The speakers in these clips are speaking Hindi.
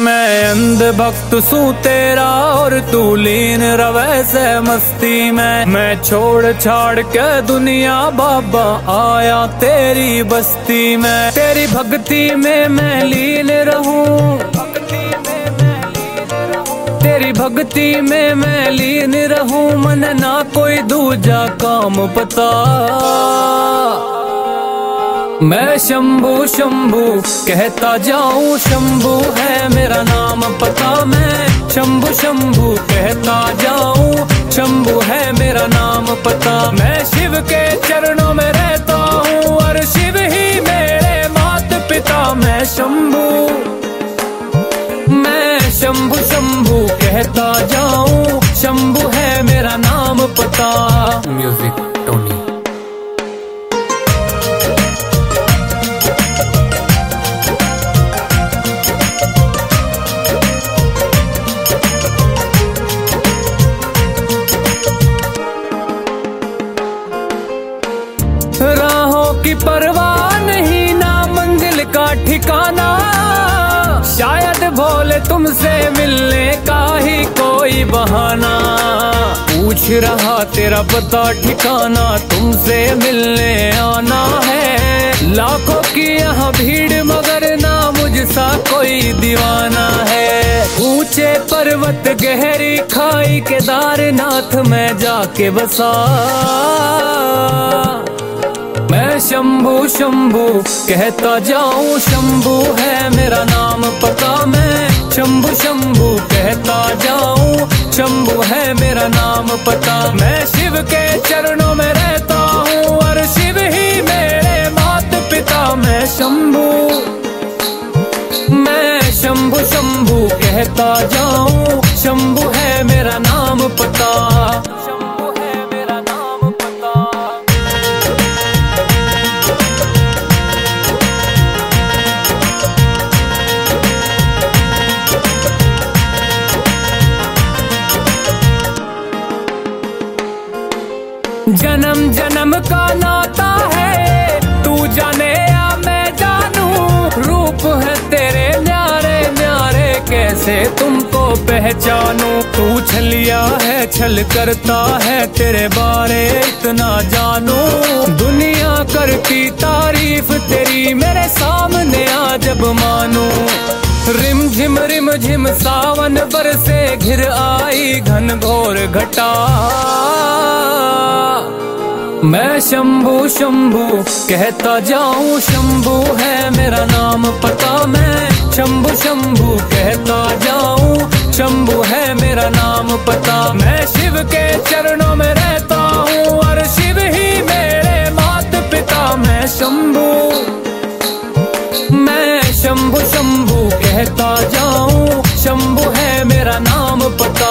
मैं अंध भक्त सू तेरा और तू लीन रवे से मस्ती में। मैं छोड़ छाड़ के दुनिया बाबा आया तेरी बस्ती में। तेरी भक्ति में मैं लीन रहूं, तेरी भक्ति में मैं लीन रहूं। मन ना कोई दूजा काम पता। मैं शंभू शंभू कहता जाऊं, शंभू है मेरा नाम पता। मैं शंभू शंभू कहता जाऊं, शंभू है मेरा नाम पता। मैं शिव के चरणों में रहता हूँ और शिव ही मेरे माता पिता। मैं शंभू शंभू कहता जाऊं, शंभू है मेरा नाम पता। Music Tony. राहों की परवाह नहीं, ना मंजिल का ठिकाना। शायद भोले तुमसे मिलने का ही कोई बहाना। पूछ रहा तेरा पता ठिकाना, तुमसे मिलने आना है। लाखों की यहाँ भीड़ मगर ना मुझसा कोई दीवाना है। ऊंचे पर्वत गहरी खाई केदारनाथ में जाके बसा। मैं शंभू शंभू कहता जाऊं, शंभू है मेरा नाम पता। मैं शंभू शंभू कहता जाऊं, शंभू है मेरा नाम पता। मैं शिव के चरणों में रहता हूँ और शिव ही मेरे माता पिता। मैं शंभू शंभू कहता जाऊं, शंभू है मेरा नाम पता। जन्म जन्म का नाता है, तू जाने या मैं जानू। रूप है तेरे न्यारे न्यारे, कैसे तुमको पहचानूं। तू छलिया है छल करता है, तेरे बारे इतना जानू। दुनिया करती तारीफ तेरी, मेरे सामने आ जब मानू। रिम झिम सावन बरसे, घिर आई घन घोर घटा। मैं शंभू शंभू कहता जाऊं, शंभू है मेरा नाम पता। मैं शंभू शंभू कहता जाऊं, शंभू है मेरा नाम पता। मैं शिव के चरणों में रहता हूँ और शिव ही मेरे माता पिता। मैं शंभू शंभू कहता जाऊं, शंभू है मेरा नाम पता।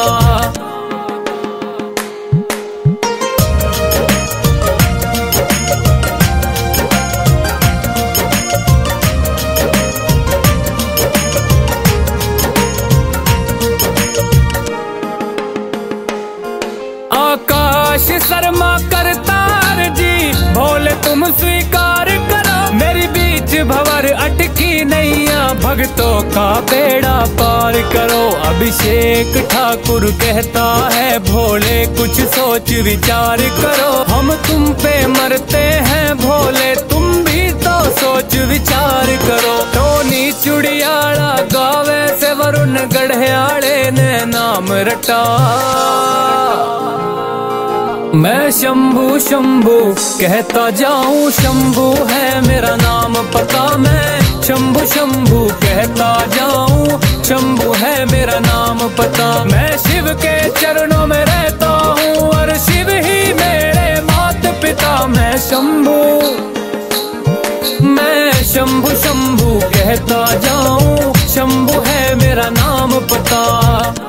आकाश शर्मा करतार जी, भोले तुम स्वीकार करो। मेरी बीच भंवर अटकी नैया, भक्तों का बेड़ा पार करो। अभिषेक ठाकुर कहता है, भोले कुछ सोच विचार करो। हम तुम पे मरते हैं भोले, तुम भी तो सोच विचार करो। टोनी चुड़ियाला गावे से वरुण गढ़याले ने नाम रटा। मैं शंभू शंभू कहता जाऊं, शंभू है मेरा नाम पता। मैं शंभू शंभू कहता जाऊं, शंभू है मेरा नाम पता। मैं शिव के चरणों में रहता हूँ और शिव ही मेरे माता पिता। मैं शंभू शंभू कहता जाऊं, शंभू है मेरा नाम पता।